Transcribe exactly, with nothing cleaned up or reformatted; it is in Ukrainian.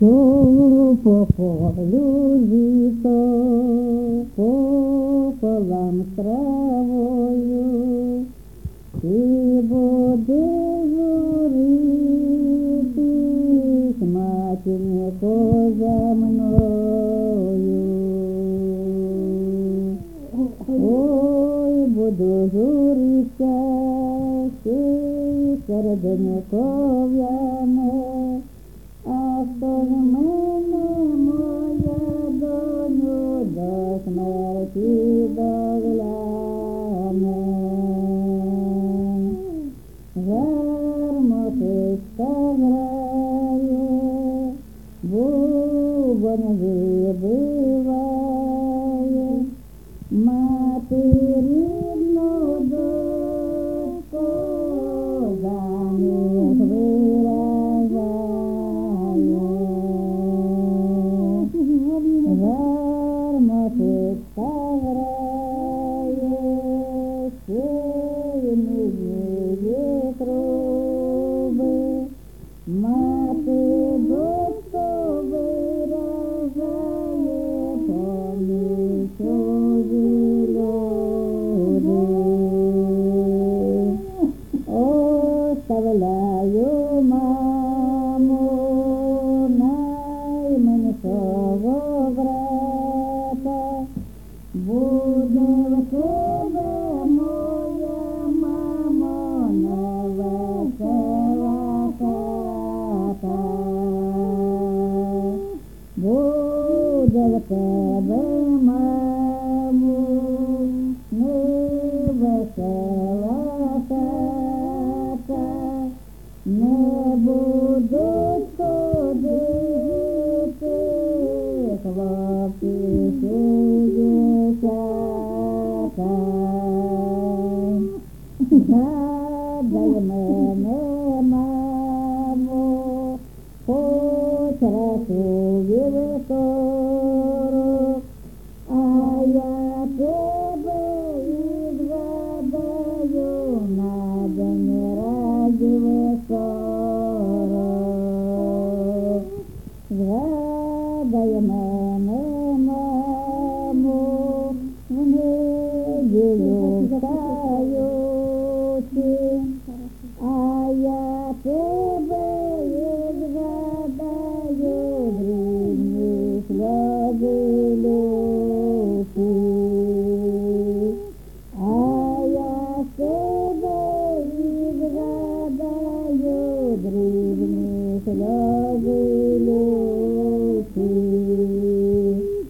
Йду по полю літо, по полам з травою, і буде журитись матінко за мною. Ой, буду журитися, ще серденько в'яне, а хто ж мене, моя доню, до смерті догляне? Гармошечка грає, бубон вибиває, мати рідну дочку заміж виражає. Гармошечка грає, ще й не віє труби, мати дочку виражає, поміж чужі люди. Оставляю маму найменшого брата, буде в тебе, моя мамо, невесела хата. Буде в тебе, мамо, невесела хата, не будуть ходити хлопці чи дівчата. Згадай мене, мамо, хоч раз у вівторок,